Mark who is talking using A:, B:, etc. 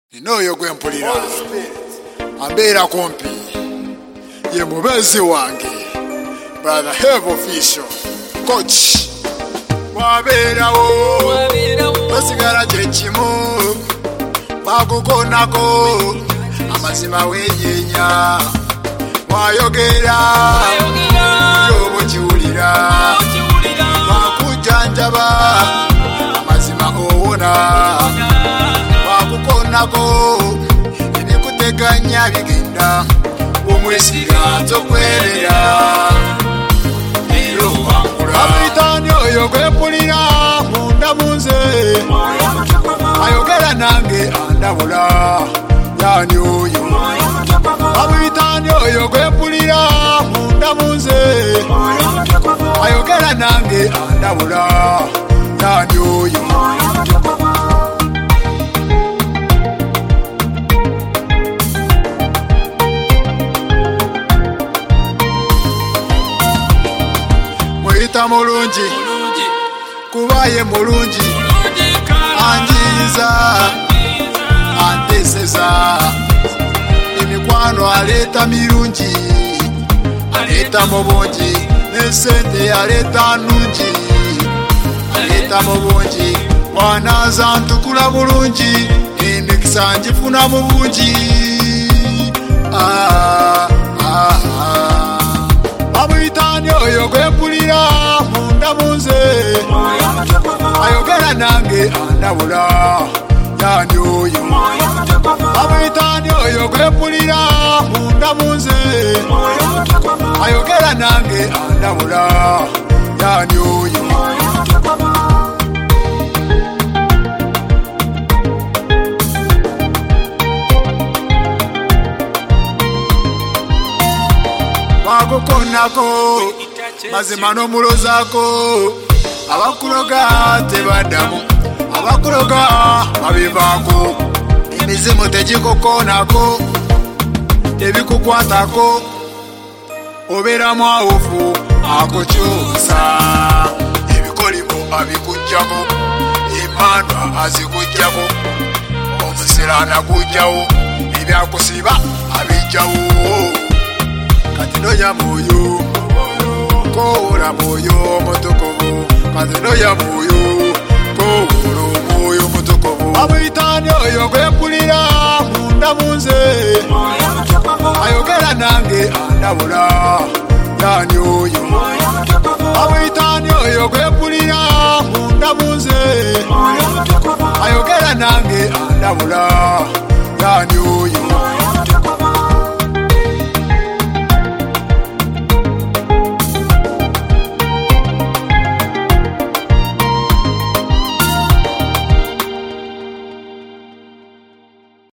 A: Ninoyo gwempulira ambeera kumpi ye mubezi wange brother Have Official coach wabeerawo osigala kyekimu bakukonako amazima wenyenya wayogera yobo kiwulira wakujanjaba amazima owona wakukonako ebikuteganya bigenda omwesiga tokwerera ero wangula abitani oyo gwempulira munda munze ayogera nange andabula yani oyo abitani oyo gwempulira munda munze ayogera nange andabula yani oyo mwita mulungi kubaye mulungi anjiza anteseza emikwano aleta mirungi aleta mubungi nesente aleta nungi aleta mubungi wanaza ntukula bulungi emikisa njifuna mubungi abitani oyo gwempulira munda munze ayogera nange andabula yani oyo abitani oyo gwempulira munda munze ayogera nange andabula yani oyo wakukonako mazima n'omulozako abakuloga tebaddamu abakuloga babivaako emizimu tegikukoonako tebikukwatako obeeramu awufu akukyusa ebikolimo abikuggyako emandwa azikuggyako omusiraana gujjawo ebyakusiba abijjawo kati noya moyo kola moyo mutukuvu kati noya moyo kola moyo mutukuvu abitani oyo gwempulira munda munze ayogera nange andabula yani oyo abitani oyo gwempulira munda munze ayogera nange andabula yani oyo